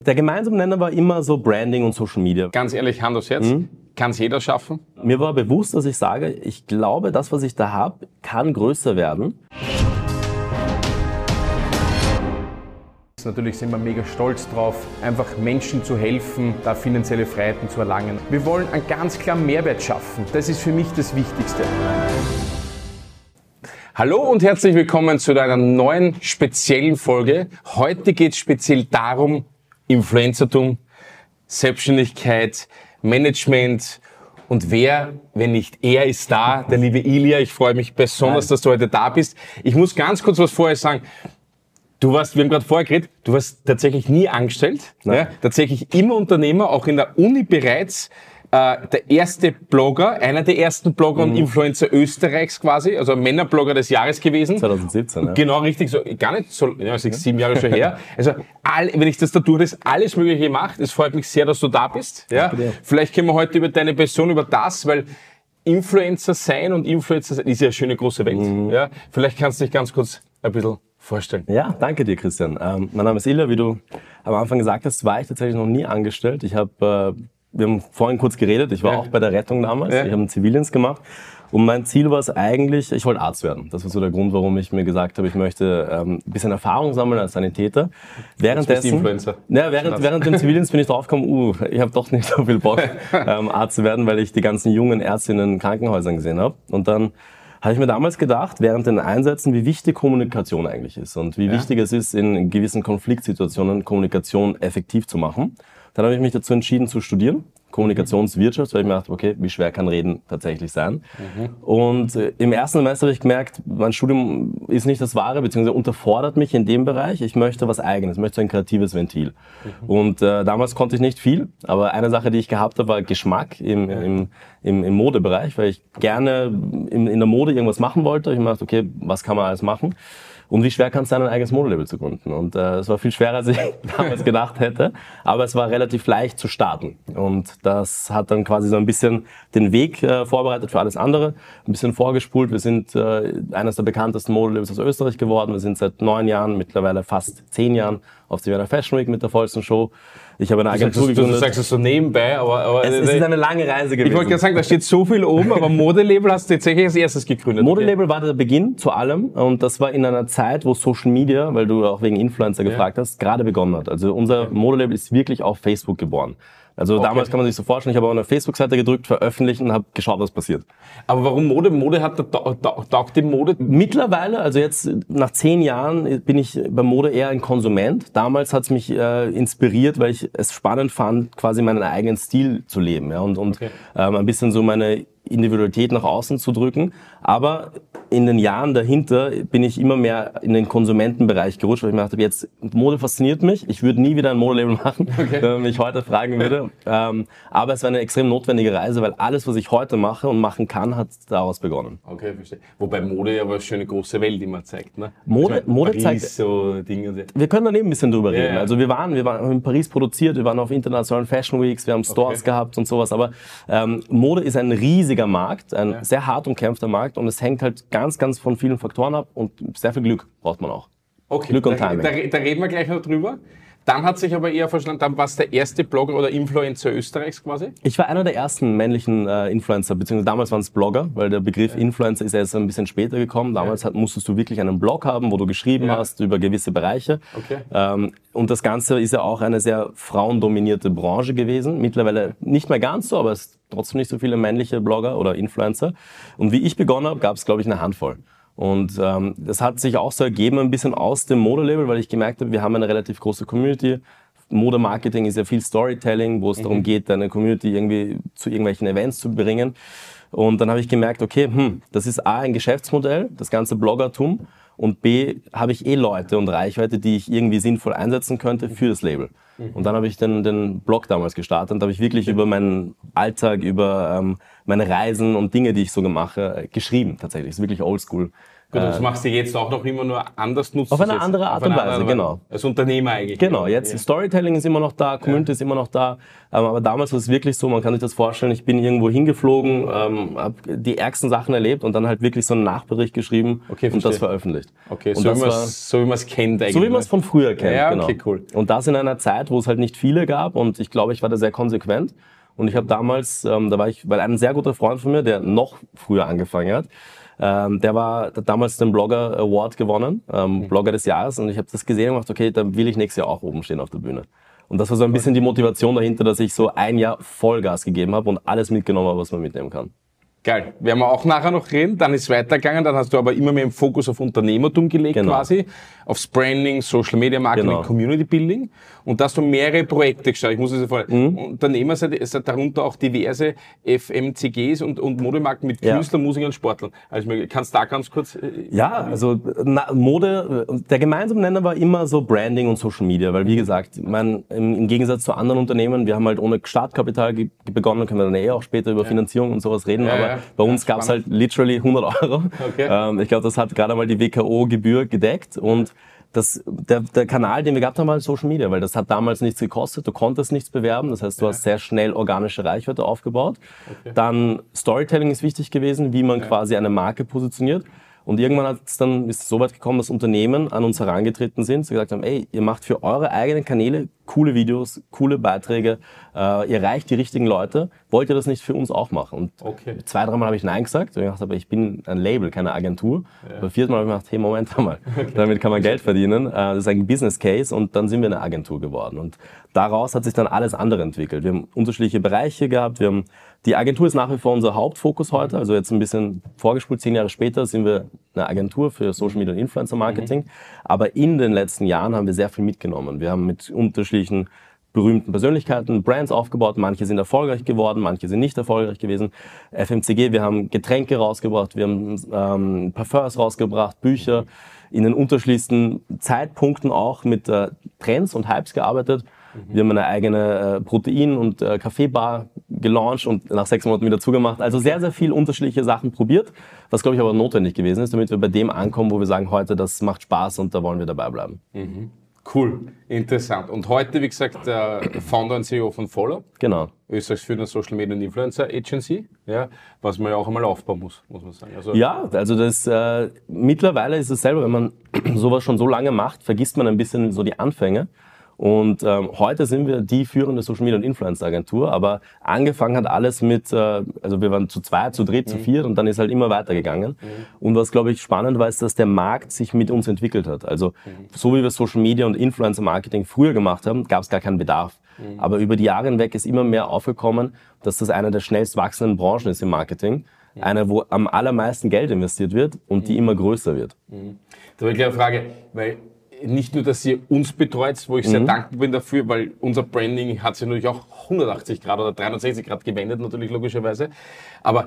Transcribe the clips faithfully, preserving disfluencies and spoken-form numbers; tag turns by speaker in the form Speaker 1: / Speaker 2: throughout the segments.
Speaker 1: Der gemeinsame Nenner war immer so Branding und Social Media.
Speaker 2: Ganz ehrlich, Hand aufs Herz, mhm. kann es jeder schaffen?
Speaker 1: Mir war bewusst, dass ich sage, ich glaube, das, was ich da habe, kann größer werden.
Speaker 3: Natürlich sind wir mega stolz drauf, einfach Menschen zu helfen, da finanzielle Freiheiten zu erlangen. Wir wollen einen ganz klaren Mehrwert schaffen. Das ist für mich das Wichtigste.
Speaker 2: Hallo und herzlich willkommen zu einer neuen speziellen Folge. Heute geht es speziell darum, Influencertum, Selbstständigkeit, Management und wer, wenn nicht er, ist da, der liebe Ilja. Ich freue mich besonders, dass du heute da bist. Ich muss ganz kurz was vorher sagen. Du warst, wir haben gerade vorher geredet, du warst tatsächlich nie angestellt, ja, tatsächlich immer Unternehmer, auch in der Uni bereits äh, der erste Blogger, einer der ersten Blogger mhm. und Influencer Österreichs quasi, also Männerblogger des Jahres gewesen.
Speaker 1: zwanzig siebzehn, ja.
Speaker 2: Genau, richtig, so gar nicht so, ja, sechs, sieben Jahre schon her. Also all, wenn ich das da tue, das alles Mögliche gemacht. Es freut mich sehr, dass du da bist. Ja. Vielleicht können wir heute über deine Person, über das, weil Influencer sein und Influencer sein ist ja eine schöne große Welt. Mhm. Ja. Vielleicht kannst du dich ganz kurz ein bisschen vorstellen.
Speaker 1: Ja, danke dir, Christian. Ähm, mein Name ist Ilja, wie du am Anfang gesagt hast, war ich tatsächlich noch nie angestellt. Ich habe, äh, wir haben vorhin kurz geredet, ich war ja. auch bei der Rettung damals, ja. ich habe einen Zivildienst gemacht und mein Ziel war es eigentlich, ich wollte Arzt werden. Das war so der Grund, warum ich mir gesagt habe, ich möchte ähm, ein bisschen Erfahrung sammeln als Sanitäter. Währenddessen,
Speaker 2: Influencer.
Speaker 1: Ja, während, während dem Zivildienst bin ich draufgekommen, uh, ich habe doch nicht so viel Bock, ähm, Arzt zu werden, weil ich die ganzen jungen Ärztinnen in Krankenhäusern gesehen habe. Und dann habe ich mir damals gedacht, während den Einsätzen, wie wichtig Kommunikation eigentlich ist und wie ja. wichtig es ist, in gewissen Konfliktsituationen Kommunikation effektiv zu machen. Dann habe ich mich dazu entschieden zu studieren, Kommunikationswirtschaft, weil ich mir dachte, okay, wie schwer kann Reden tatsächlich sein? Mhm. Und äh, im ersten Semester habe ich gemerkt, mein Studium ist nicht das Wahre, beziehungsweise unterfordert mich in dem Bereich. Ich möchte was Eigenes, ich möchte ein kreatives Ventil. Mhm. Und äh, damals konnte ich nicht viel, aber eine Sache, die ich gehabt habe, war Geschmack im, ja. im, im, im Modebereich, weil ich gerne in, in der Mode irgendwas machen wollte. Ich habe mir gedacht, okay, was kann man alles machen? Und wie schwer kann es sein, ein eigenes Modelabel zu gründen? Und äh, es war viel schwerer, als ich damals gedacht hätte. Aber es war relativ leicht zu starten. Und das hat dann quasi so ein bisschen den Weg äh, vorbereitet für alles andere. Ein bisschen vorgespult. Wir sind äh, eines der bekanntesten Modelabels aus Österreich geworden. Wir sind seit neun Jahren, mittlerweile fast zehn Jahren auf der Vienna Fashion Week mit der vollsten Show. Ich habe eine Agentur
Speaker 2: gegründet. Du, du sagst es so nebenbei, aber... aber
Speaker 1: es, es ist eine lange Reise gewesen.
Speaker 2: Ich wollte gerade sagen, da steht so viel oben, aber Modelabel hast du tatsächlich als erstes gegründet.
Speaker 1: Modelabel war der Beginn zu allem und das war in einer Zeit, wo Social Media, weil du auch wegen Influencer gefragt ja. hast, gerade begonnen hat. Also unser Modelabel ist wirklich auf Facebook geboren. Also okay. damals kann man sich so vorstellen, ich habe auf eine Facebook-Seite gedrückt, veröffentlicht und habe geschaut, was passiert.
Speaker 2: Aber warum Mode? Mode hat, taugt die Mode?
Speaker 1: Mittlerweile, also jetzt nach zehn Jahren bin ich bei Mode eher ein Konsument. Damals hat es mich äh, inspiriert, weil ich es spannend fand, quasi meinen eigenen Stil zu leben, ja, und, und okay. ähm, ein bisschen so meine Individualität nach außen zu drücken. Aber in den Jahren dahinter bin ich immer mehr in den Konsumentenbereich gerutscht, weil ich mir dachte, jetzt Mode fasziniert mich. Ich würde nie wieder ein Modelabel machen, okay. wenn man mich heute fragen würde. ähm, aber es war eine extrem notwendige Reise, weil alles, was ich heute mache und machen kann, hat daraus begonnen.
Speaker 2: Okay, verstehe. Wobei Mode ja aber eine schöne große Welt immer zeigt, ne?
Speaker 1: Mode,
Speaker 2: meine,
Speaker 1: Mode
Speaker 2: Paris,
Speaker 1: zeigt.
Speaker 2: So Dinge.
Speaker 1: Wir können daneben ein bisschen drüber
Speaker 2: ja,
Speaker 1: reden.
Speaker 2: Ja.
Speaker 1: Also wir waren, wir waren in Paris produziert, wir waren auf internationalen Fashion Weeks, wir haben Stores okay. gehabt und sowas. Aber ähm, Mode ist ein riesiger Markt, ein ja. sehr hart umkämpfter Markt und es hängt halt ganz, ganz von vielen Faktoren ab und sehr viel Glück braucht man auch.
Speaker 2: Okay,
Speaker 1: Glück und
Speaker 2: da,
Speaker 1: Timing.
Speaker 2: Da, da reden wir gleich noch drüber. Dann hat sich aber eher verstanden, dann warst du der erste Blogger oder Influencer Österreichs quasi?
Speaker 1: Ich war einer der ersten männlichen äh, Influencer, beziehungsweise damals waren es Blogger, weil der Begriff ja. Influencer ist erst ein bisschen später gekommen. Damals ja. hat, musstest du wirklich einen Blog haben, wo du geschrieben ja. hast über gewisse Bereiche.
Speaker 2: Okay.
Speaker 1: Ähm, und das Ganze ist ja auch eine sehr frauendominierte Branche gewesen. Mittlerweile nicht mehr ganz so, aber es ist trotzdem nicht so viele männliche Blogger oder Influencer. Und wie ich begonnen habe, gab es, glaube ich, eine Handvoll. Und ähm, das hat sich auch so ergeben, ein bisschen aus dem Modelabel, weil ich gemerkt habe, wir haben eine relativ große Community. Modemarketing ist ja viel Storytelling, wo es mhm. darum geht, deine Community irgendwie zu irgendwelchen Events zu bringen. Und dann habe ich gemerkt, okay, hm, das ist A, ein Geschäftsmodell, das ganze Bloggertum. Und B, habe ich eh Leute und Reichweite, die ich irgendwie sinnvoll einsetzen könnte für das Label. Mhm. Und dann habe ich den, den Blog damals gestartet und da habe ich wirklich über meinen Alltag, über ähm, meine Reisen und Dinge, die ich so mache, geschrieben tatsächlich. Das ist wirklich oldschool
Speaker 2: Gut, das machst du jetzt auch noch immer nur anders nutzen.
Speaker 1: Auf eine andere Art und Weise, genau.
Speaker 2: Als Unternehmer eigentlich.
Speaker 1: Genau, jetzt ja. Storytelling ist immer noch da, Community ja. ist immer noch da. Aber damals war es wirklich so, man kann sich das vorstellen, ich bin irgendwo hingeflogen, ähm, habe die ärgsten Sachen erlebt und dann halt wirklich so einen Nachbericht geschrieben okay, und das veröffentlicht.
Speaker 2: Okay, so, wie so wie man es kennt eigentlich.
Speaker 1: So wie man es von früher kennt,
Speaker 2: ja,
Speaker 1: genau.
Speaker 2: Okay, cool.
Speaker 1: Und das in einer Zeit, wo es halt nicht viele gab und ich glaube, ich war da sehr konsequent. Und ich habe damals, ähm, da war ich, weil ein sehr guter Freund von mir, der noch früher angefangen hat, Ähm, der war der hat damals den Blogger Award gewonnen, ähm, mhm. Blogger des Jahres, und ich habe das gesehen und gedacht, okay, dann will ich nächstes Jahr auch oben stehen auf der Bühne. Und das war so ein bisschen die Motivation dahinter, dass ich so ein Jahr Vollgas gegeben habe und alles mitgenommen habe, was man mitnehmen kann.
Speaker 2: Geil. Werden wir auch nachher noch reden. Dann ist es weitergegangen. Dann hast du aber immer mehr im Fokus auf Unternehmertum gelegt, genau. quasi. Aufs Branding, Social Media Marketing, genau. Community Building. Und da hast du mehrere Projekte gestartet. Ich muss es vorstellen. Mhm. Unternehmer sind, sind darunter auch diverse F M C Gs und, und Modemarken mit Künstlern, ja. Musikern und Sportlern. Also, kannst du da ganz kurz...
Speaker 1: Ja, also na, Mode, der gemeinsame Nenner war immer so Branding und Social Media. Weil, wie gesagt, man, im, im Gegensatz zu anderen Unternehmen, wir haben halt ohne Startkapital ge- begonnen, können wir dann eh auch später über ja. Finanzierung und sowas reden, ja, aber ja. bei uns ja, gab es halt literally hundert Euro. Okay. Ähm, ich glaube, das hat gerade mal die W K O-Gebühr gedeckt und das, der, der Kanal, den wir gehabt haben, war Social Media, weil das hat damals nichts gekostet, du konntest nichts bewerben, das heißt, du ja. hast sehr schnell organische Reichweite aufgebaut. Okay. Dann Storytelling ist wichtig gewesen, wie man ja. quasi eine Marke positioniert. Und irgendwann hat es dann, ist es so weit gekommen, dass Unternehmen an uns herangetreten sind, sie gesagt haben, ey, ihr macht für eure eigenen Kanäle coole Videos, coole Beiträge, äh, ihr erreicht die richtigen Leute, wollt ihr das nicht für uns auch machen? Und okay. zwei, dreimal habe ich Nein gesagt, und ich dachte, aber ich bin ein Label, keine Agentur. Ja. Aber viertes Mal habe ich gedacht, hey, Moment mal, okay. damit kann man Geld verdienen, äh, das ist ein Business Case, und dann sind wir eine Agentur geworden. Und daraus hat sich dann alles andere entwickelt. Wir haben unterschiedliche Bereiche gehabt, wir haben die Agentur ist nach wie vor unser Hauptfokus heute, also jetzt ein bisschen vorgespult, zehn Jahre später sind wir eine Agentur für Social Media und Influencer Marketing, mhm. aber in den letzten Jahren haben wir sehr viel mitgenommen. Wir haben mit unterschiedlichen berühmten Persönlichkeiten Brands aufgebaut, manche sind erfolgreich geworden, manche sind nicht erfolgreich gewesen. F M C G, wir haben Getränke rausgebracht, wir haben ähm, Parfums rausgebracht, Bücher, in den unterschiedlichsten Zeitpunkten auch mit äh, Trends und Hypes gearbeitet. Wir haben eine eigene äh, Protein- und äh, Kaffeebar gelauncht und nach sechs Monaten wieder zugemacht. Also sehr, sehr viel unterschiedliche Sachen probiert, was, glaube ich, aber notwendig gewesen ist, damit wir bei dem ankommen, wo wir sagen, heute, das macht Spaß und da wollen wir dabei bleiben.
Speaker 2: Mhm. Cool, interessant. Und heute, wie gesagt, der Founder und C E O von Follow.
Speaker 1: Genau.
Speaker 2: Österreichs führende Social Media und Influencer Agency, ja, was man ja auch einmal aufbauen muss, muss man sagen. Also
Speaker 1: ja, also das äh, mittlerweile ist es selber, wenn man sowas schon so lange macht, vergisst man ein bisschen so die Anfänge. Und ähm, heute sind wir die führende Social Media und Influencer Agentur, aber angefangen hat alles mit, äh, also wir waren zu zweit, zu dritt, mhm. zu viert und dann ist halt immer weitergegangen. Mhm. Und was, glaube ich, spannend war, ist, dass der Markt sich mit uns entwickelt hat. Also mhm. so wie wir Social Media und Influencer Marketing früher gemacht haben, gab es gar keinen Bedarf. Mhm. Aber über die Jahre hinweg ist immer mehr aufgekommen, dass das eine der schnellst wachsenden Branchen ist im Marketing. Mhm. Eine, wo am allermeisten Geld investiert wird und die immer größer wird.
Speaker 2: Mhm. Da habe ich eine Frage, weil nicht nur, dass ihr uns betreut, wo ich sehr mhm. dankbar bin dafür, weil unser Branding hat sich natürlich auch hundertachtzig Grad oder dreihundertsechzig Grad gewendet, natürlich logischerweise. Aber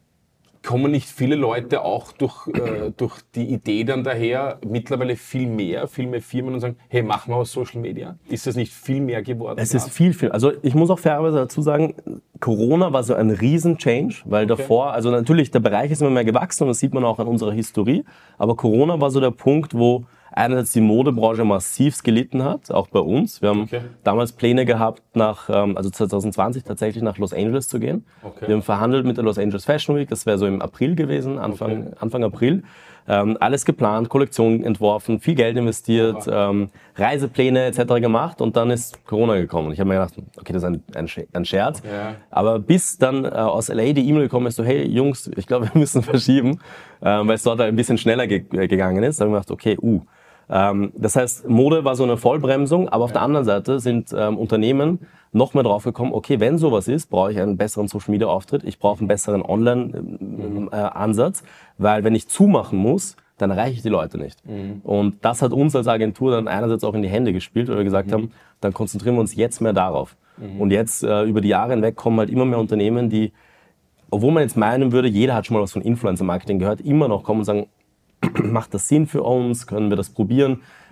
Speaker 2: kommen nicht viele Leute auch durch, äh, durch die Idee dann daher, mittlerweile viel mehr, viel mehr Firmen und sagen, hey, machen wir was Social Media? Ist das nicht viel mehr geworden?
Speaker 1: Es ist viel, viel. Also ich muss auch fairerweise dazu sagen, Corona war so ein Riesen-Change, weil okay. davor, also natürlich, der Bereich ist immer mehr gewachsen und das sieht man auch an unserer Historie, aber Corona war so der Punkt, wo einerseits die Modebranche massiv gelitten hat, auch bei uns. Wir haben okay. damals Pläne gehabt, nach, also zwanzig zwanzig tatsächlich nach Los Angeles zu gehen. Okay. Wir haben verhandelt mit der Los Angeles Fashion Week, das wäre so im April gewesen, Anfang, okay. Anfang April. Ähm, alles geplant, Kollektion entworfen, viel Geld investiert, ähm, Reisepläne et cetera gemacht und dann ist Corona gekommen. Ich habe mir gedacht, okay, das ist ein, ein, ein Scherz. Ja. Aber bis dann äh, aus L A die E-Mail gekommen ist, so hey Jungs, ich glaube, wir müssen verschieben, äh, weil es dort ein bisschen schneller ge- gegangen ist. Da habe ich mir gedacht, okay, uh. Ähm, das heißt, Mode war so eine Vollbremsung, aber auf ja. der anderen Seite sind ähm, Unternehmen noch mehr drauf gekommen, okay, wenn sowas ist, brauche ich einen besseren Social-Media-Auftritt, ich brauche einen besseren Online-Ansatz, äh, weil wenn ich zumachen muss, dann erreiche ich die Leute nicht. Mhm. Und das hat uns als Agentur dann einerseits auch in die Hände gespielt, weil wir gesagt mhm. haben, dann konzentrieren wir uns jetzt mehr darauf. Mhm. Und jetzt äh, über die Jahre hinweg kommen halt immer mehr Unternehmen, die, obwohl man jetzt meinen würde, jeder hat schon mal was von Influencer-Marketing gehört, immer noch kommen und sagen, macht das Sinn für uns? Können wir das probieren?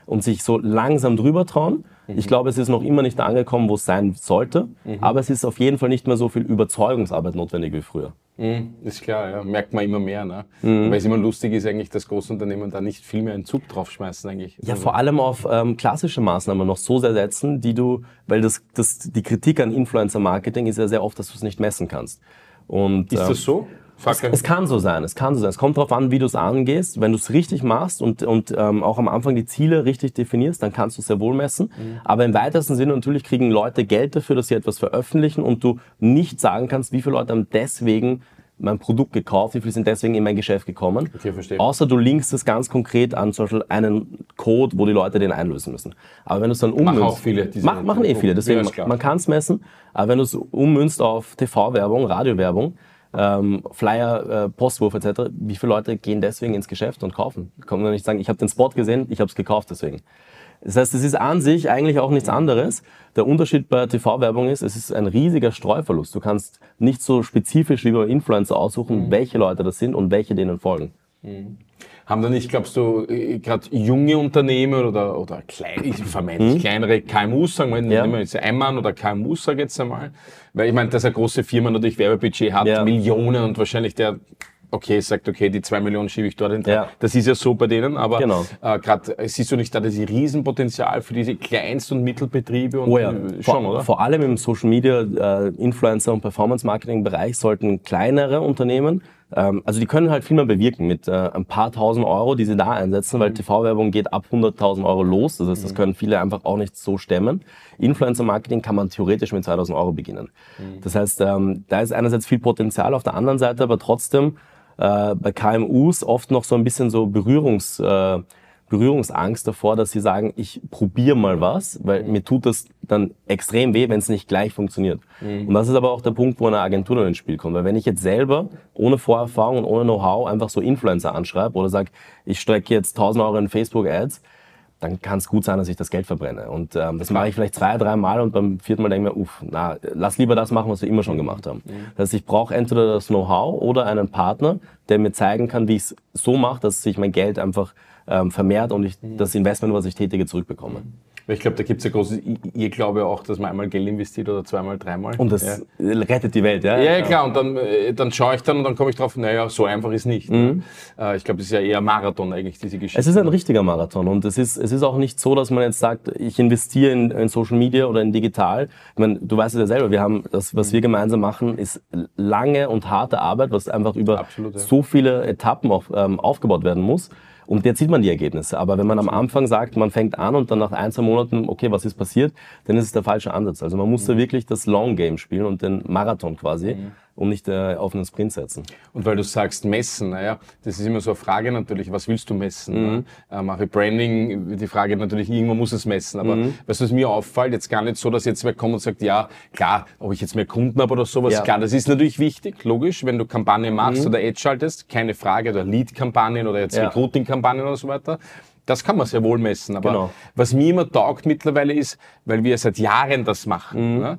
Speaker 1: und sich so langsam drüber trauen. Mhm. Ich glaube, es ist noch immer nicht da angekommen, wo es sein sollte, mhm. aber es ist auf jeden Fall nicht mehr so viel Überzeugungsarbeit notwendig wie früher.
Speaker 2: Mhm, ist klar, ja. Merkt man immer mehr. Ne? Mhm. Weil es immer lustig ist eigentlich, dass Großunternehmen da nicht viel mehr einen Zug draufschmeißen eigentlich.
Speaker 1: Ja, vor allem auf ähm, klassische Maßnahmen noch so sehr setzen, die du, weil das, das, die Kritik an Influencer-Marketing ist ja sehr oft, dass du es nicht messen kannst. Und,
Speaker 2: ist
Speaker 1: ähm,
Speaker 2: das so?
Speaker 1: Es, es kann so sein, es kann so sein. Es kommt darauf an, wie du es angehst. Wenn du es richtig machst und, und ähm, auch am Anfang die Ziele richtig definierst, dann kannst du es sehr wohl messen. Mhm. Aber im weitesten Sinne natürlich kriegen Leute Geld dafür, dass sie etwas veröffentlichen und du nicht sagen kannst, wie viele Leute haben deswegen mein Produkt gekauft, wie viele sind deswegen in mein Geschäft gekommen.
Speaker 2: Okay, verstehe.
Speaker 1: Außer du linkst es ganz konkret an zum Beispiel einen Code, wo die Leute den einlösen müssen. Aber wenn du es dann ummünzt...
Speaker 2: Machen auch viele. Diese
Speaker 1: mach, machen eh viele, deswegen ja, man kann es messen. Aber wenn du es ummünzt auf T V-Werbung, Radiowerbung, ähm, Flyer, äh, Postwurf et cetera, wie viele Leute gehen deswegen ins Geschäft und kaufen? Die kommen dann nicht sagen, ich habe den Spot gesehen, ich habe es gekauft deswegen. Das heißt, es ist an sich eigentlich auch nichts anderes. Der Unterschied bei T V-Werbung ist, es ist ein riesiger Streuverlust. Du kannst nicht so spezifisch wie bei Influencer aussuchen, mhm. welche Leute das sind und welche denen folgen.
Speaker 2: Mhm. Haben da nicht, glaubst du, gerade junge Unternehmen oder, oder klein, vermeintlich mhm. kleinere K M Us, sagen wir, ja. nehmen wir jetzt Einmann oder K M Us, sag ich jetzt einmal, weil ich meine, dass eine große Firma natürlich Werbebudget hat, ja. Millionen und wahrscheinlich der okay, sagt, okay, die zwei Millionen schiebe ich dorthin. Ja. Das ist ja so bei denen, aber
Speaker 1: genau.
Speaker 2: äh, gerade siehst du nicht da das Riesenpotenzial für diese Kleinst- und Mittelbetriebe? Und
Speaker 1: oh ja,
Speaker 2: schon,
Speaker 1: vor,
Speaker 2: oder?
Speaker 1: Vor allem im Social Media, äh, Influencer- und Performance-Marketing-Bereich sollten kleinere Unternehmen, ähm, also die können halt viel mehr bewirken mit äh, ein paar tausend Euro, die sie da einsetzen, weil mhm. T V-Werbung geht ab hunderttausend Euro los, das heißt, das können viele einfach auch nicht so stemmen. Influencer-Marketing kann man theoretisch mit zweitausend Euro beginnen. Mhm. Das heißt, ähm, da ist einerseits viel Potenzial, auf der anderen Seite aber trotzdem Äh, bei K M Us oft noch so ein bisschen so Berührungs, äh, Berührungsangst davor, dass sie sagen, ich probiere mal was, weil mhm. mir tut das dann extrem weh, wenn es nicht gleich funktioniert. Mhm. Und das ist aber auch der Punkt, wo eine Agentur dann ins Spiel kommt. Weil wenn ich jetzt selber ohne Vorerfahrung und ohne Know-how einfach so Influencer anschreibe oder sage, ich strecke jetzt tausend Euro in Facebook-Ads, dann kann es gut sein, dass ich das Geld verbrenne. Und ähm, das mache ich vielleicht zwei, drei Mal und beim vierten Mal denke ich mir, uff, na, lass lieber das machen, was wir immer schon gemacht haben. Mhm. Das heißt, ich brauche entweder das Know-how oder einen Partner, der mir zeigen kann, wie ich es so mache, dass sich mein Geld einfach ähm, vermehrt und ich mhm. das Investment, was ich tätige, zurückbekomme.
Speaker 2: Ich glaube, da gibt es ja großes Irrglaube auch, dass man einmal Geld investiert oder zweimal, dreimal.
Speaker 1: Und das ja. rettet die Welt, ja?
Speaker 2: Ja, ja klar. Und dann, dann schaue ich dann und dann komme ich drauf, naja, so einfach ist nicht. Mhm. Ne? Ich glaube, das ist ja eher Marathon eigentlich, diese Geschichte.
Speaker 1: Es ist ein richtiger Marathon und es ist, es ist auch nicht so, dass man jetzt sagt, ich investiere in, in Social Media oder in digital. Ich meine, du weißt es ja selber, wir haben das, was wir gemeinsam machen, ist lange und harte Arbeit, was einfach über Absolut, ja. so viele Etappen auf, ähm, aufgebaut werden muss. Und jetzt sieht man die Ergebnisse. Aber wenn man am Anfang sagt, man fängt an und dann nach ein, zwei Monaten, okay, was ist passiert, dann ist es der falsche Ansatz. Also man muss da wirklich das Long Game spielen und den Marathon quasi mhm. und nicht äh, auf einen Sprint setzen.
Speaker 2: Und weil du sagst messen, naja, das ist immer so eine Frage natürlich, was willst du messen? Mhm. Ne? Äh, mache ich Branding, die Frage natürlich, irgendwo muss es messen. Aber mhm. weißt du, was mir auffällt, jetzt gar nicht so, dass jetzt wer kommt und sagt, ja, klar, ob ich jetzt mehr Kunden habe oder sowas, ja. klar, das ist natürlich wichtig, logisch, wenn du Kampagnen machst mhm. oder Ads schaltest, keine Frage, oder Lead-Kampagnen oder jetzt ja. Recruiting-Kampagnen oder so weiter. Das kann man sehr wohl messen. Aber
Speaker 1: genau.
Speaker 2: was mir immer taugt mittlerweile ist, weil wir seit Jahren das machen, mhm. ne?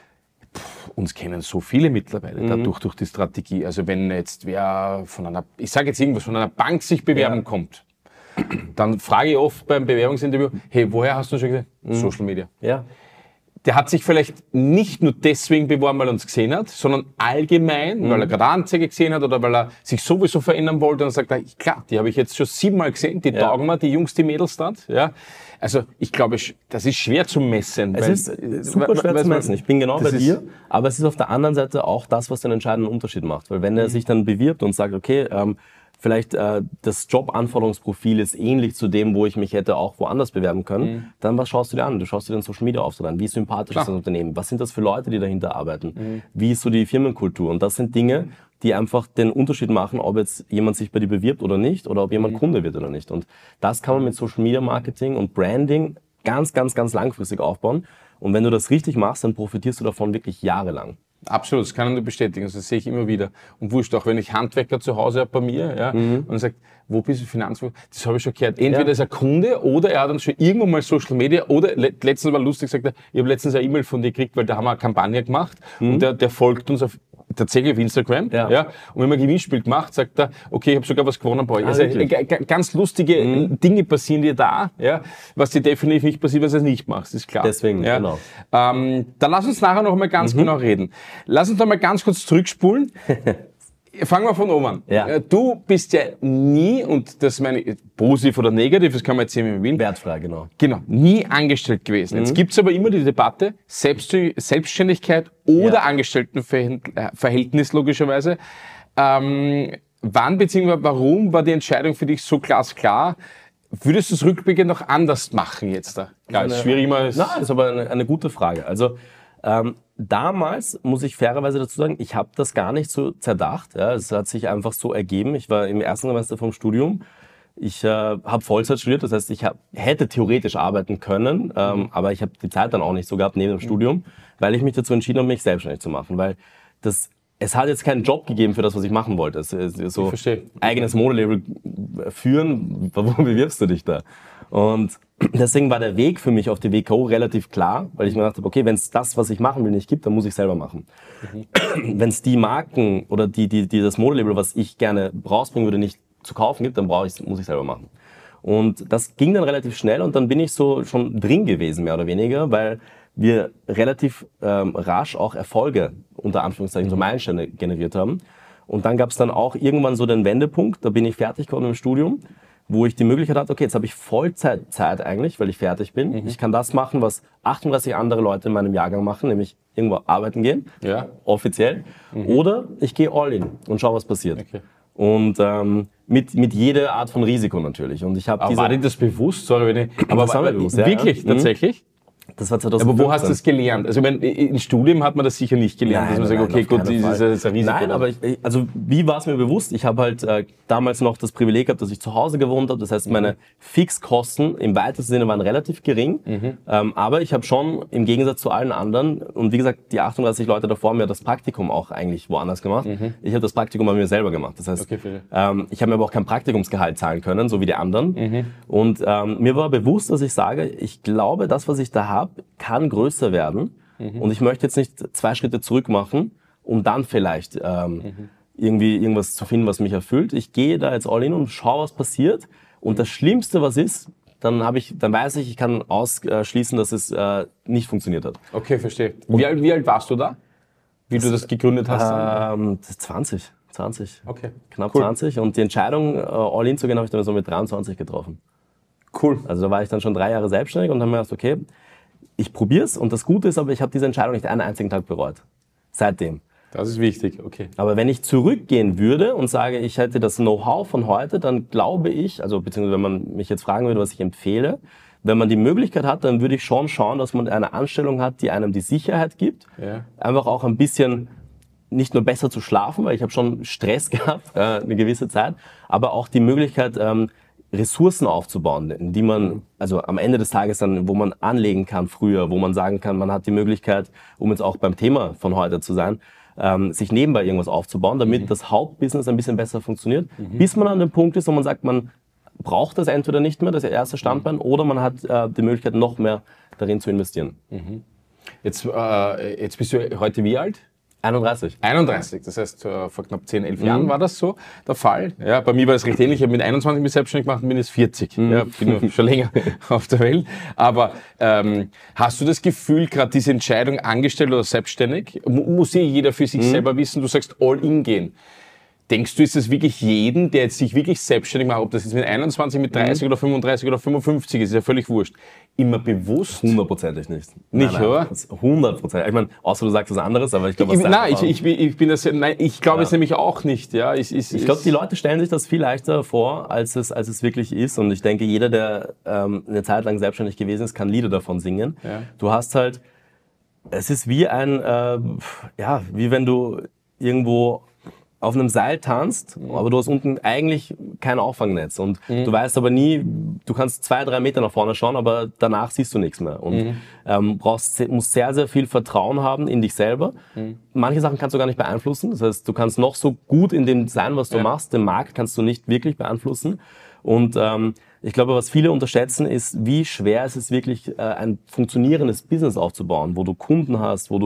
Speaker 2: Puh, uns kennen so viele mittlerweile mhm. dadurch, durch die Strategie. Also wenn jetzt wer von einer, ich sage jetzt irgendwas, von einer Bank sich bewerben ja. kommt, dann frage ich oft beim Bewerbungsinterview, hey, woher hast du schon gesehen? Mhm. Social Media.
Speaker 1: Ja.
Speaker 2: Der hat sich vielleicht nicht nur deswegen beworben, weil er uns gesehen hat, sondern allgemein, mhm. weil er gerade Anzeige gesehen hat oder weil er sich sowieso verändern wollte und sagt, klar, die habe ich jetzt schon siebenmal gesehen, die ja. taugen mir, die Jungs, die Mädels dort. Ja. Also ich glaube, das ist schwer zu messen.
Speaker 1: Es weil, ist super schwer zu messen. Ich bin genau bei dir, aber es ist auf der anderen Seite auch das, was den entscheidenden Unterschied macht. Weil wenn er mhm. sich dann bewirbt und sagt, okay, ähm, vielleicht äh, das Jobanforderungsprofil ist ähnlich zu dem, wo ich mich hätte auch woanders bewerben können, mhm. dann was schaust du dir an? Du schaust dir den Social Media Auftritt an. Wie sympathisch Klar. ist das Unternehmen? Was sind das für Leute, die dahinter arbeiten? Mhm. Wie ist so die Firmenkultur? Und das sind Dinge, die einfach den Unterschied machen, ob jetzt jemand sich bei dir bewirbt oder nicht oder ob jemand mhm. Kunde wird oder nicht. Und das kann man mit Social Media Marketing und Branding ganz, ganz, ganz langfristig aufbauen. Und wenn du das richtig machst, dann profitierst du davon wirklich jahrelang.
Speaker 2: Absolut, das kann ich nur bestätigen, das sehe ich immer wieder. Und wurscht, auch wenn ich Handwerker zu Hause habe bei mir, ja, mhm. und sagt, wo bist du Finanzbuch? Das habe ich schon gehört. Entweder ja. ist er Kunde oder er hat dann schon irgendwo mal Social Media oder le- letztens war lustig, sagt er, ich habe letztens eine E-Mail von dir gekriegt, weil da haben wir eine Kampagne gemacht mhm. und der, der folgt uns auf tatsächlich auf Instagram.
Speaker 1: Ja.
Speaker 2: Ja. Und wenn man ein Gewinnspiel macht, sagt er, okay, ich habe sogar was gewonnen bei euch.
Speaker 1: Ah,
Speaker 2: also
Speaker 1: wirklich?
Speaker 2: g- g- ganz lustige
Speaker 1: Mhm.
Speaker 2: Dinge passieren dir da, ja, was dir definitiv nicht passiert, wenn du es nicht machst, ist klar.
Speaker 1: Deswegen,
Speaker 2: ja.
Speaker 1: genau.
Speaker 2: Ähm, dann lass uns nachher noch mal ganz
Speaker 1: Mhm.
Speaker 2: genau reden. Lass uns noch mal ganz kurz zurückspulen. Fangen wir von oben an.
Speaker 1: Ja.
Speaker 2: Äh, Du bist ja nie, und das meine ich positiv oder negativ, das kann man erzählen, wie man will,
Speaker 1: Wertfrei, genau.
Speaker 2: genau, nie angestellt gewesen. Jetzt gibt's aber immer die Debatte, Selbst Selbstständigkeit oder
Speaker 1: Ja.
Speaker 2: Angestelltenverhältnis logischerweise. Ähm, wann bzw. warum war die Entscheidung für dich so glasklar? Würdest du es rückblickend noch anders machen jetzt da? Klar, ist schwierig immer.
Speaker 1: Nein, das ist aber eine, eine gute Frage. Also ähm, damals muss ich fairerweise dazu sagen, ich habe das gar nicht so zerdacht. Ja. Es hat sich einfach so ergeben. Ich war im ersten Semester vom Studium. Ich äh, habe Vollzeit studiert, das heißt, ich hab, hätte theoretisch arbeiten können, ähm, mhm. aber ich habe die Zeit dann auch nicht so gehabt neben dem mhm. Studium, weil ich mich dazu entschieden habe, mich selbstständig zu machen. Weil das, es hat jetzt keinen Job gegeben für das, was ich machen wollte. Es, es, so
Speaker 2: ich verstehe.
Speaker 1: Eigenes Modelabel führen, wo bewirbst du dich da? Und deswegen war der Weg für mich auf die W K O relativ klar, weil ich mir gedacht habe, okay, wenn es das, was ich machen will, nicht gibt, dann muss ich selber machen. Mhm. Wenn es die Marken oder die, die, die das Modelabel, was ich gerne rausbringen würde, nicht zu kaufen gibt, dann brauche ich, muss ich selber machen. Und das ging dann relativ schnell und dann bin ich so schon drin gewesen, mehr oder weniger, weil wir relativ ähm, rasch auch Erfolge, unter Anführungszeichen, so Meilensteine generiert haben. Und dann gab es dann auch irgendwann so den Wendepunkt, da bin ich fertig geworden im Studium, wo ich die Möglichkeit hatte, okay, jetzt habe ich Vollzeitzeit eigentlich, weil ich fertig bin. Mhm. Ich kann das machen, was achtunddreißig andere Leute in meinem Jahrgang machen, nämlich irgendwo arbeiten gehen,
Speaker 2: ja.
Speaker 1: offiziell. Mhm. Oder ich gehe all in und schaue, was passiert.
Speaker 2: Okay.
Speaker 1: Und ähm, mit, mit jeder Art von Risiko natürlich. Und ich habe
Speaker 2: aber
Speaker 1: diese.
Speaker 2: war dir das bewusst? Sorry, wenn ich. Aber
Speaker 1: das war mir bewusst, ja,
Speaker 2: wirklich,
Speaker 1: ja.
Speaker 2: tatsächlich?
Speaker 1: Das war zweitausendfünfzehn.
Speaker 2: Aber wo hast du das gelernt? Also, ich meine, im Studium hat man das sicher nicht gelernt,
Speaker 1: Nein,
Speaker 2: dass man
Speaker 1: nein,
Speaker 2: sagt, okay,
Speaker 1: auf
Speaker 2: gut,
Speaker 1: keinen
Speaker 2: das ist,
Speaker 1: Fall.
Speaker 2: das ist ein Risiko.
Speaker 1: Nein, aber ich, also wie war es mir bewusst? Ich habe halt äh, damals noch das Privileg gehabt, dass ich zu Hause gewohnt habe. Das heißt, meine mhm. Fixkosten im weitesten Sinne waren relativ gering. Mhm. Ähm, aber ich habe schon im Gegensatz zu allen anderen, und wie gesagt, die achtunddreißig Leute davor mir das Praktikum auch eigentlich woanders gemacht. Mhm. Ich habe das Praktikum bei mir selber gemacht. Das heißt,
Speaker 2: okay,
Speaker 1: ähm, ich habe mir aber auch kein Praktikumsgehalt zahlen können, so wie die anderen.
Speaker 2: Mhm.
Speaker 1: Und ähm, mir war bewusst, dass ich sage, ich glaube, das, was ich da habe, kann größer werden. Mhm. Und ich möchte jetzt nicht zwei Schritte zurück machen, um dann vielleicht ähm, mhm. irgendwie irgendwas zu finden, was mich erfüllt. Ich gehe da jetzt all in und schaue, was passiert. Und das Schlimmste, was ist, dann habe ich, dann weiß ich, ich kann ausschließen, dass es äh, nicht funktioniert hat.
Speaker 2: Okay, verstehe. Wie alt, wie alt warst du da, wie
Speaker 1: das,
Speaker 2: du das gegründet hast?
Speaker 1: Ähm, zwanzig. zwanzig.
Speaker 2: Okay.
Speaker 1: Knapp
Speaker 2: cool.
Speaker 1: zwanzig. Und die Entscheidung, äh, all in zu gehen, habe ich dann so mit dreiundzwanzig getroffen.
Speaker 2: Cool.
Speaker 1: Also da war ich dann schon drei Jahre selbstständig und habe mir gedacht, okay, ich probier's. Und das Gute ist aber, ich habe diese Entscheidung nicht einen einzigen Tag bereut. Seitdem.
Speaker 2: Das ist wichtig, okay.
Speaker 1: Aber wenn ich zurückgehen würde und sage, ich hätte das Know-how von heute, dann glaube ich, also beziehungsweise wenn man mich jetzt fragen würde, was ich empfehle, wenn man die Möglichkeit hat, dann würde ich schon schauen, dass man eine Anstellung hat, die einem die Sicherheit gibt.
Speaker 2: Ja.
Speaker 1: Einfach auch ein bisschen nicht nur besser zu schlafen, weil ich habe schon Stress gehabt, äh, eine gewisse Zeit, aber auch die Möglichkeit, ähm, Ressourcen aufzubauen, in die man, also am Ende des Tages dann, wo man anlegen kann früher, wo man sagen kann, man hat die Möglichkeit, um jetzt auch beim Thema von heute zu sein, ähm, sich nebenbei irgendwas aufzubauen, damit mhm. das Hauptbusiness ein bisschen besser funktioniert, mhm. bis man an dem Punkt ist, wo man sagt, man braucht das entweder nicht mehr, das erste Standbein, mhm. oder man hat äh, die Möglichkeit, noch mehr darin zu investieren.
Speaker 2: Mhm. Jetzt, äh, jetzt bist du heute wie alt?
Speaker 1: einunddreißig.
Speaker 2: einunddreißig, das heißt, äh, vor knapp zehn, elf mhm. Jahren war das so der Fall. Ja, bei mir war es recht ähnlich. Ich habe mit einundzwanzig mich selbstständig gemacht und bin jetzt vierzig. Mhm. Ja, bin noch schon länger auf der Welt. Aber ähm, hast du das Gefühl, gerade diese Entscheidung, angestellt oder selbstständig, muss ja jeder für sich mhm. selber wissen, du sagst all in gehen. Denkst du, ist das wirklich jeden, der jetzt sich wirklich selbstständig macht, ob das jetzt mit einundzwanzig, mit dreißig mhm. oder fünfunddreißig oder fünfundfünfzig ist, ist ja völlig wurscht, immer bewusst?
Speaker 1: Hundertprozentig nicht.
Speaker 2: Nicht,
Speaker 1: nein, nein,
Speaker 2: oder?
Speaker 1: Hundertprozentig. Ich meine, außer du sagst was anderes, aber ich glaube,
Speaker 2: ich, Nein, ich, ich, ich bin das, nein, ich glaube
Speaker 1: ja.
Speaker 2: es nämlich auch nicht. Ja, ich ich,
Speaker 1: ich glaube, die Leute stellen sich das viel leichter vor, als es, als es wirklich ist. Und ich denke, jeder, der ähm, eine Zeit lang selbstständig gewesen ist, kann Lieder davon singen.
Speaker 2: Ja.
Speaker 1: Du hast halt, es ist wie ein, äh, ja, wie wenn du irgendwo auf einem Seil tanzt, mhm. aber du hast unten eigentlich kein Auffangnetz und mhm. du weißt aber nie, du kannst zwei, drei Meter nach vorne schauen, aber danach siehst du nichts mehr und mhm. ähm, brauchst, musst sehr, sehr viel Vertrauen haben in dich selber. Mhm. Manche Sachen kannst du gar nicht beeinflussen, das heißt, du kannst noch so gut in dem sein, was du ja. machst, den Markt kannst du nicht wirklich beeinflussen und ähm, ich glaube, was viele unterschätzen, ist, wie schwer es ist, wirklich äh, ein funktionierendes Business aufzubauen, wo du Kunden hast, wo du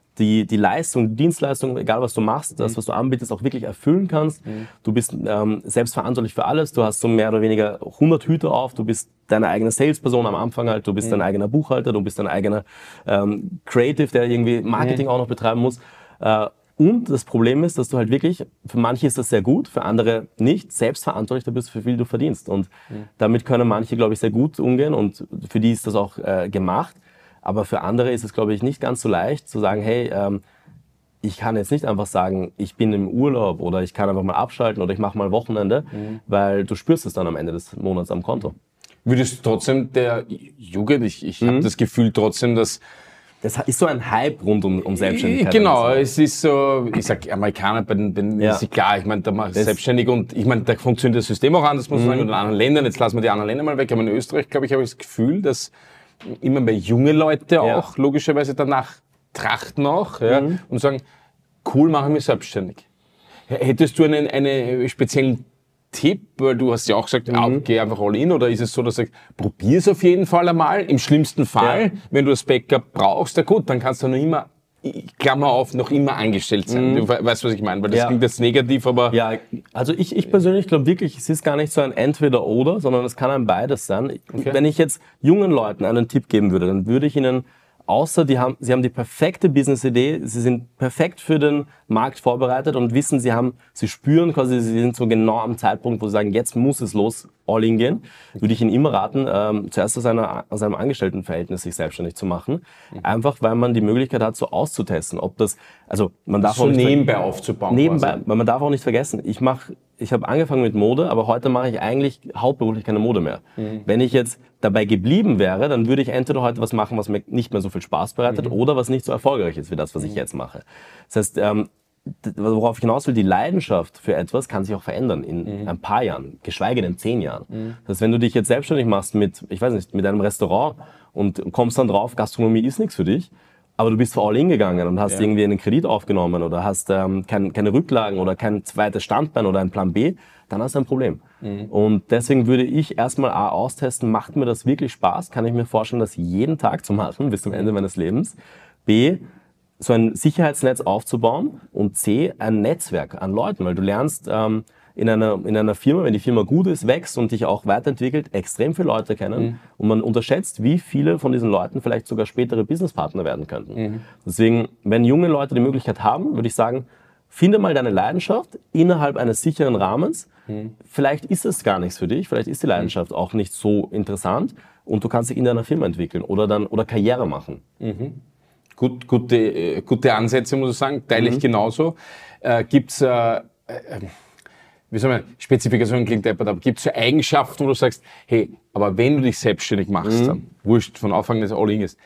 Speaker 1: die, die Leistung, die Dienstleistung, egal was du machst, das, was du anbietest, auch wirklich erfüllen kannst. Mhm. Du bist ähm, selbstverantwortlich für alles. Du hast so mehr oder weniger hundert Hüte auf. Du bist deine eigene Salesperson am Anfang halt. Du bist mhm. dein eigener Buchhalter. Du bist dein eigener ähm, Creative, der irgendwie Marketing mhm. auch noch betreiben muss. Äh, und das Problem ist, dass du halt wirklich, für manche ist das sehr gut, für andere nicht, selbstverantwortlich da bist, für viel du verdienst. Und mhm. damit können manche, glaube ich, sehr gut umgehen und für die ist das auch äh, gemacht. Aber für andere ist es, glaube ich, nicht ganz so leicht zu sagen, hey, ähm, ich kann jetzt nicht einfach sagen, ich bin im Urlaub oder ich kann einfach mal abschalten oder ich mache mal Wochenende, mhm. weil du spürst es dann am Ende des Monats am Konto.
Speaker 2: Würdest du trotzdem der Jugend, ich, ich mhm. habe das Gefühl trotzdem, dass
Speaker 1: das ist so ein Hype rund um, um Selbstständigkeit.
Speaker 2: Genau, es ist so, ich sag Amerikaner, bei den, bei den ja. ist klar, ich meine, da machst du selbstständig und ich meine, da funktioniert das System auch anders, muss man mhm. sagen, in anderen Ländern, jetzt lassen wir die anderen Länder mal weg, aber in Österreich, glaube ich, habe ich das Gefühl, dass immer mehr junge Leute ja. auch logischerweise danach trachten auch ja, mhm. und sagen, cool, mache ich mich selbstständig. Hättest du einen, einen speziellen Tipp, weil du hast ja auch gesagt, mhm. ja, geh einfach all in, oder ist es so, dass du sagst, probier es auf jeden Fall einmal, im schlimmsten Fall, ja. wenn du das Backup brauchst, ja gut, dann kannst du noch immer, Klammer auf, noch immer angestellt sein. Mhm. Du weißt, was ich meine, weil das ja. klingt jetzt negativ, aber...
Speaker 1: Ja, also ich, ich persönlich glaube wirklich, es ist gar nicht so ein Entweder-Oder, sondern es kann ein beides sein. Okay. Wenn ich jetzt jungen Leuten einen Tipp geben würde, dann würde ich ihnen, außer die haben, sie haben die perfekte Business-Idee, sie sind perfekt für den Markt vorbereitet und wissen, sie haben, sie spüren quasi, sie sind so genau am Zeitpunkt, wo sie sagen, jetzt muss es los, all in gehen, würde ich ihnen immer raten, ähm, zuerst aus, einer, aus einem Angestelltenverhältnis sich selbstständig zu machen. Einfach, weil man die Möglichkeit hat, so auszutesten, ob das, also man darf
Speaker 2: so
Speaker 1: auch nicht
Speaker 2: nebenbei aufzubauen.
Speaker 1: Nebenbei, quasi. Weil man darf auch nicht vergessen, ich mache, ich habe angefangen mit Mode, aber heute mache ich eigentlich hauptberuflich keine Mode mehr. Mhm. Wenn ich jetzt dabei geblieben wäre, dann würde ich entweder heute was machen, was mir nicht mehr so viel Spaß bereitet, mhm. oder was nicht so erfolgreich ist wie das, was ich jetzt mache. Das heißt, ähm, worauf ich hinaus will, die Leidenschaft für etwas kann sich auch verändern in mhm. ein paar Jahren, geschweige denn zehn Jahren. Mhm. Das heißt, wenn du dich jetzt selbstständig machst mit, ich weiß nicht, mit einem Restaurant und kommst dann drauf, Gastronomie ist nichts für dich, aber du bist für all in gegangen und hast ja. irgendwie einen Kredit aufgenommen oder hast ähm, kein, keine Rücklagen oder kein zweites Standbein oder ein Plan B, dann hast du ein Problem. Mhm. Und deswegen würde ich erstmal A, austesten, macht mir das wirklich Spaß? Kann ich mir vorstellen, das jeden Tag zu machen, bis zum Ende meines Lebens? B, so ein Sicherheitsnetz aufzubauen und C, ein Netzwerk an Leuten, weil du lernst ähm, in einer, in einer Firma, wenn die Firma gut ist, wächst und dich auch weiterentwickelt, extrem viele Leute kennen mhm. und man unterschätzt, wie viele von diesen Leuten vielleicht sogar spätere Businesspartner werden könnten. Mhm. Deswegen, wenn junge Leute die Möglichkeit haben, würde ich sagen, finde mal deine Leidenschaft innerhalb eines sicheren Rahmens. Mhm. Vielleicht ist es gar nichts für dich, vielleicht ist die Leidenschaft mhm. auch nicht so interessant und du kannst dich in deiner Firma entwickeln oder dann oder Karriere machen.
Speaker 2: Mhm. Gut, gute, äh, gute Ansätze, muss ich sagen, teile mhm. ich genauso. Äh, gibt's, äh, äh, wie soll man, Spezifikation klingt deppert, aber gibt's so Eigenschaften, wo du sagst, hey, aber wenn du dich selbstständig machst, mhm. dann, wurscht, von Anfang an das All-In ist,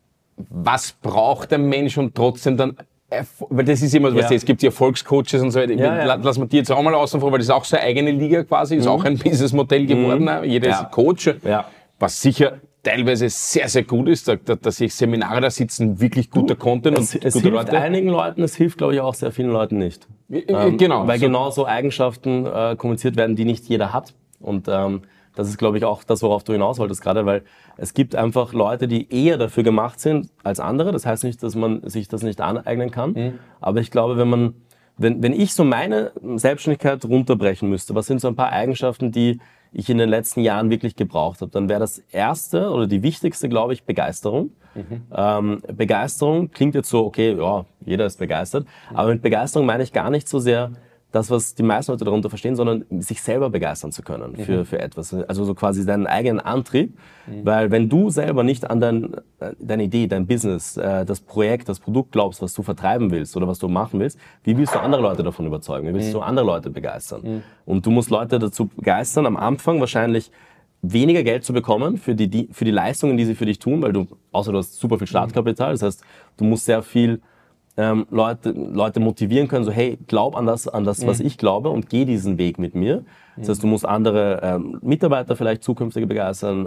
Speaker 2: was braucht der Mensch und trotzdem dann, weil das ist immer, ja. weißt du, es gibt die Erfolgscoaches und so weiter, ja, ja. lassen wir die jetzt auch mal außen vor, weil das ist auch so eine eigene Liga quasi, ist mhm. auch ein Businessmodell geworden, mhm. jeder ja. ist Coach, ja. was sicher teilweise sehr, sehr gut ist, da, da, da sehe ich Seminare, da sitzen wirklich guter du, Content
Speaker 1: es,
Speaker 2: und
Speaker 1: es
Speaker 2: gute
Speaker 1: hilft
Speaker 2: Leute.
Speaker 1: Einigen Leuten, es hilft, glaube ich, auch sehr vielen Leuten nicht. Ähm,
Speaker 2: genau.
Speaker 1: Weil
Speaker 2: so.
Speaker 1: genau so Eigenschaften äh, kommuniziert werden, die nicht jeder hat. Und ähm, das ist, glaube ich, auch das, worauf du hinaus wolltest gerade, weil es gibt einfach Leute, die eher dafür gemacht sind als andere. Das heißt nicht, dass man sich das nicht aneignen kann. Mhm. Aber ich glaube, wenn man, wenn, wenn ich so meine Selbstständigkeit runterbrechen müsste, was sind so ein paar Eigenschaften, die ich in den letzten Jahren wirklich gebraucht habe, dann wäre das erste oder die wichtigste, glaube ich, Begeisterung. Mhm. Ähm, Begeisterung klingt jetzt so, okay, ja, jeder ist begeistert, mhm. aber mit Begeisterung meine ich gar nicht so sehr das, was die meisten Leute darunter verstehen, sondern sich selber begeistern zu können für, mhm. für etwas. Also so quasi deinen eigenen Antrieb, mhm. weil wenn du selber nicht an dein, deine Idee, dein Business, das Projekt, das Produkt glaubst, was du vertreiben willst oder was du machen willst, wie willst du andere Leute davon überzeugen? Wie willst mhm. du andere Leute begeistern? Mhm. Und du musst Leute dazu begeistern, am Anfang wahrscheinlich weniger Geld zu bekommen für die, die, für die Leistungen, die sie für dich tun, weil du, außer du hast super viel Startkapital, das heißt, du musst sehr viel Ähm, Leute, Leute motivieren können, so hey, glaub an das, an das, was mhm. ich glaube und geh diesen Weg mit mir. Das heißt, du musst andere ähm, Mitarbeiter vielleicht zukünftige begeistern, äh,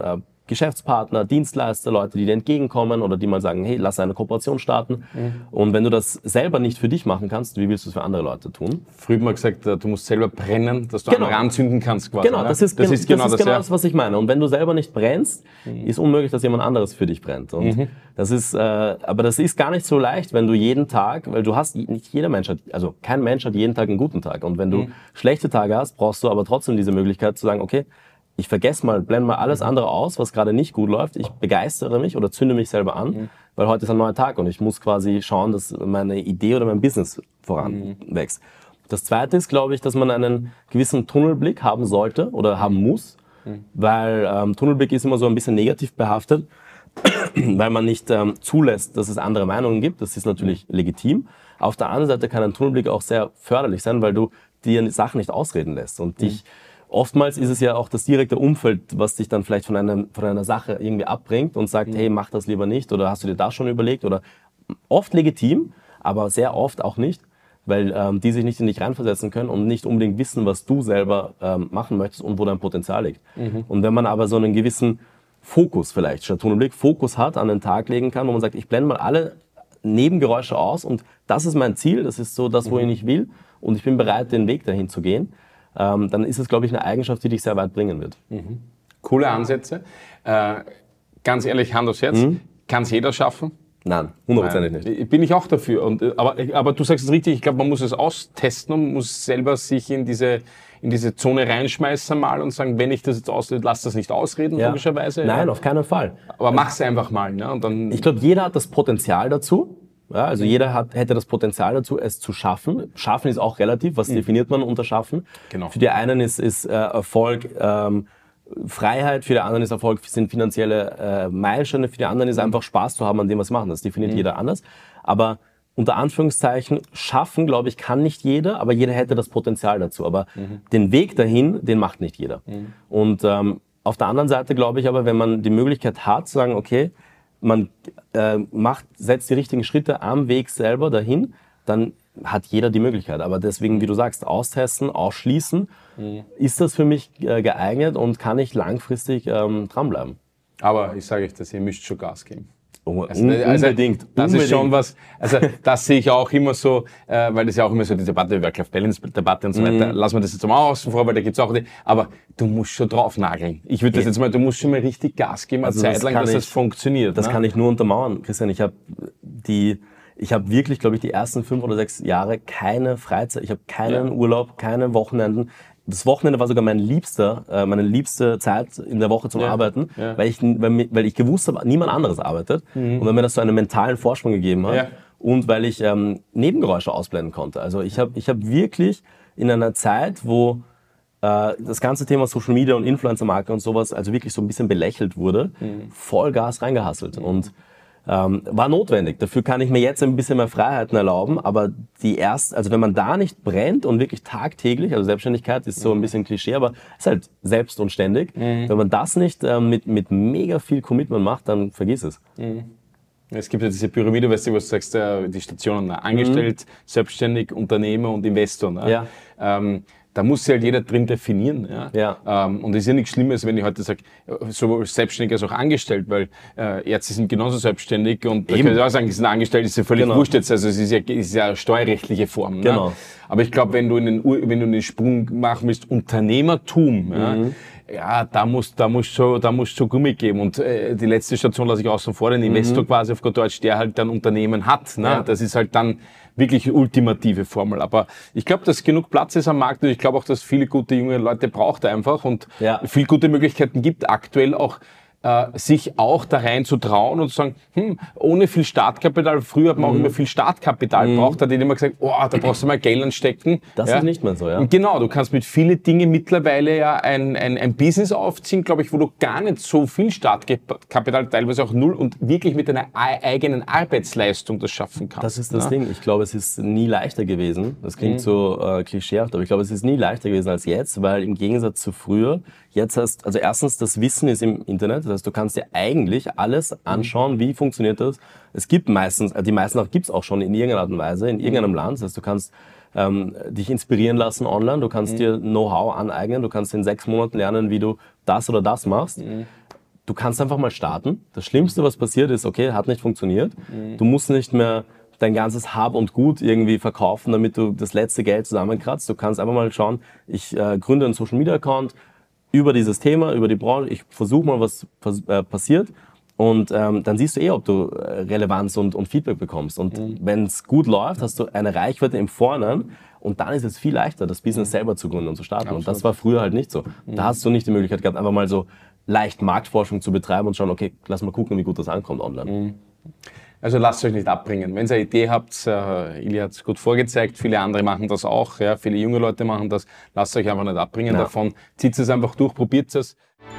Speaker 1: Geschäftspartner, Dienstleister, Leute, die dir entgegenkommen oder die mal sagen, hey, lass eine Kooperation starten. Mhm. Und wenn du das selber nicht für dich machen kannst, wie willst du es für andere Leute tun?
Speaker 2: Früher hat man gesagt, du musst selber brennen, dass du
Speaker 1: genau.
Speaker 2: andere anzünden kannst quasi.
Speaker 1: Genau, das ist, das ist genau, das, ist genau das, was ich meine. Und wenn du selber nicht brennst, mhm. ist unmöglich, dass jemand anderes für dich brennt. Und mhm. das ist, äh, aber das ist gar nicht so leicht, wenn du jeden Tag, weil du hast, nicht jeder Mensch hat, also kein Mensch hat jeden Tag einen guten Tag. Und wenn du mhm. schlechte Tage hast, brauchst du aber trotzdem diese Möglichkeit zu sagen, okay, ich vergesse mal, blende mal alles andere aus, was gerade nicht gut läuft. Ich begeistere mich oder zünde mich selber an, mhm. weil heute ist ein neuer Tag und ich muss quasi schauen, dass meine Idee oder mein Business voranwächst. Mhm. Das Zweite ist, glaube ich, dass man einen gewissen Tunnelblick haben sollte oder haben muss, mhm. weil ähm, Tunnelblick ist immer so ein bisschen negativ behaftet, weil man nicht ähm, zulässt, dass es andere Meinungen gibt. Das ist natürlich mhm. legitim. Auf der anderen Seite kann ein Tunnelblick auch sehr förderlich sein, weil du dir Sachen nicht ausreden lässt und mhm. dich oftmals ist es ja auch das direkte Umfeld, was dich dann vielleicht von einer, von einer Sache irgendwie abbringt und sagt, mhm. hey, mach das lieber nicht oder hast du dir das schon überlegt oder oft legitim, aber sehr oft auch nicht, weil ähm, die sich nicht in dich reinversetzen können und nicht unbedingt wissen, was du selber ähm, machen möchtest und wo dein Potenzial liegt. Mhm. Und wenn man aber so einen gewissen Fokus vielleicht, statt Tunnelblick, Fokus hat, an den Tag legen kann, wo man sagt, ich blende mal alle Nebengeräusche aus und das ist mein Ziel, das ist so das, wo mhm. ich will und ich bin bereit, den Weg dahin zu gehen. Ähm, dann ist es, glaube ich, eine Eigenschaft, die dich sehr weit bringen wird.
Speaker 2: Mhm. Coole Ansätze. Äh, ganz ehrlich, Hand aufs Herz, mhm. kann es jeder schaffen?
Speaker 1: Nein, hundertprozentig nicht.
Speaker 2: Bin ich auch dafür. Und, aber, aber du sagst es richtig, ich glaube, man muss es austesten und muss selber sich in diese, in diese Zone reinschmeißen mal und sagen, wenn ich das jetzt ausrede, lass das nicht ausreden, ja. logischerweise.
Speaker 1: Nein,
Speaker 2: ja.
Speaker 1: auf keinen Fall.
Speaker 2: Aber mach's einfach mal. Ne? Und dann
Speaker 1: ich glaube, jeder hat das Potenzial dazu. Ja, also jeder hat, hätte das Potenzial dazu, es zu schaffen. Schaffen ist auch relativ. Was mhm. definiert man unter Schaffen? Genau. Für die einen ist, ist äh, Erfolg ähm, Freiheit, für die anderen ist Erfolg sind finanzielle äh, Meilensteine, für die anderen ist einfach Spaß zu haben an dem, was sie machen. Das definiert mhm. jeder anders. Aber unter Anführungszeichen, schaffen, glaube ich, kann nicht jeder, aber jeder hätte das Potenzial dazu. Aber mhm. den Weg dahin, den macht nicht jeder. Mhm. Und ähm, auf der anderen Seite glaube ich aber, wenn man die Möglichkeit hat, zu sagen, okay, man äh, macht, setzt die richtigen Schritte am Weg selber dahin, dann hat jeder die Möglichkeit. Aber deswegen, wie du sagst, austesten, ausschließen, mhm. ist das für mich äh, geeignet und kann ich langfristig ähm, dranbleiben.
Speaker 2: Aber ich sage euch, dass ihr müsst schon Gas geben.
Speaker 1: Oh, also, also, unbedingt.
Speaker 2: Das
Speaker 1: unbedingt.
Speaker 2: ist schon was, also das sehe ich auch immer so, äh, weil das ja auch immer so die Debatte, die Work-Life-Balance-Debatte und so weiter, mm. lassen wir das jetzt mal außen vor, weil da gibt's auch die, aber du musst schon drauf nageln. Ich würde das jetzt mal, du musst schon mal richtig Gas geben, also eine Zeit lang, dass ich, das funktioniert.
Speaker 1: Das
Speaker 2: ne?
Speaker 1: kann ich nur untermauern, Christian. Ich habe die, ich habe wirklich, glaube ich, die ersten fünf oder sechs Jahre keine Freizeit, ich habe keinen ja. Urlaub, keine Wochenenden. Das Wochenende war sogar mein liebster, äh, meine liebste Zeit in der Woche zum ja, Arbeiten, ja. weil ich, weil, weil ich gewusst habe, niemand anderes arbeitet mhm. und weil mir das so einen mentalen Vorsprung gegeben hat ja. und weil ich ähm, Nebengeräusche ausblenden konnte. Also ich habe, ich habe wirklich in einer Zeit, wo äh, das ganze Thema Social Media und Influencer-Marketing und sowas also wirklich so ein bisschen belächelt wurde, mhm. Vollgas reingehasselt mhm. und Ähm, war notwendig. Dafür kann ich mir jetzt ein bisschen mehr Freiheiten erlauben, aber die erst, also wenn man da nicht brennt und wirklich tagtäglich, also Selbstständigkeit ist so ein bisschen Klischee, aber ist halt selbst und ständig. Mhm. Wenn man das nicht ähm, mit, mit mega viel Commitment macht, dann vergiss es.
Speaker 2: Mhm. Es gibt ja diese Pyramide, weißt du, was du sagst, die Stationen, angestellt, mhm. selbstständig, Unternehmer und Investor. Ne?
Speaker 1: Ja.
Speaker 2: Ähm, da muss sich halt jeder drin definieren. Ja?
Speaker 1: Ja.
Speaker 2: Ähm, und es ist ja nichts Schlimmes, wenn ich heute sage, sowohl selbstständig als auch angestellt, weil äh, Ärzte sind genauso selbstständig und da kann ich auch sagen, die sind angestellt, ist ja völlig genau. wurscht jetzt, also es ist ja, ist ja eine steuerrechtliche Form.
Speaker 1: Genau.
Speaker 2: Ne? Aber ich glaube, wenn du in den, wenn du den Sprung machen willst, Unternehmertum, mhm. ja, ja, da muss, da muss schon, da muss schon Gummi geben. Und äh, die letzte Station lasse ich außen vor, den Investor mhm. quasi auf gut Deutsch, der halt dann Unternehmen hat. Ne? Ja. Das ist halt dann wirklich die ultimative Formel. Aber ich glaube, dass genug Platz ist am Markt und ich glaube auch, dass viele gute junge Leute braucht er einfach und ja. viel gute Möglichkeiten gibt aktuell auch, äh, sich auch da rein zu trauen und zu sagen, hm, ohne viel Startkapital, früher hat man mhm. auch immer viel Startkapital mhm. braucht, da hat immer gesagt, oh, da brauchst du mal Geld anstecken.
Speaker 1: Das
Speaker 2: ja.
Speaker 1: ist nicht mehr so, ja.
Speaker 2: Und genau, du kannst mit vielen Dingen mittlerweile ja ein, ein, ein Business aufziehen, glaube ich, wo du gar nicht so viel Startkapital, teilweise auch null und wirklich mit deiner eigenen Arbeitsleistung das schaffen kannst.
Speaker 1: Das ist das
Speaker 2: ja.
Speaker 1: Ding. Ich glaube, es ist nie leichter gewesen. Das klingt mhm. so äh, klischeehaft, aber ich glaube, es ist nie leichter gewesen als jetzt, weil im Gegensatz zu früher, jetzt hast, also erstens, das Wissen ist im Internet, das heißt, du kannst dir eigentlich alles anschauen, wie funktioniert das. Es gibt meistens, die meisten auch gibt's auch schon in irgendeiner Art und Weise, in irgendeinem Land. Das heißt, du kannst ähm, dich inspirieren lassen online, du kannst mhm. dir Know-how aneignen, du kannst in sechs Monaten lernen, wie du das oder das machst. Mhm. du kannst einfach mal starten. Das Schlimmste, was passiert ist, okay, hat nicht funktioniert. Mhm. Du musst nicht mehr dein ganzes Hab und Gut irgendwie verkaufen, damit du das letzte Geld zusammenkratzt. Du kannst einfach mal schauen, ich äh, gründe einen Social-Media-Account über dieses Thema, über die Branche. Ich versuche mal, was äh, passiert. Und ähm, dann siehst du eh, ob du äh, Relevanz und, und Feedback bekommst. Und mhm. wenn es gut läuft, hast du eine Reichweite im Vorhinein. Und dann ist es viel leichter, das Business selber zu gründen und zu starten. Absolut. Und das war früher halt nicht so. Mhm. Da hast du nicht die Möglichkeit gehabt, einfach mal so leicht Marktforschung zu betreiben und schauen, okay, lass mal gucken, wie gut das ankommt online.
Speaker 2: Mhm. Also lasst euch nicht abbringen. Wenn ihr eine Idee habt, äh, Ilja hat es gut vorgezeigt, viele andere machen das auch, ja, viele junge Leute machen das, lasst euch einfach nicht abbringen
Speaker 1: ja.
Speaker 2: davon. Zieht es einfach durch, probiert es.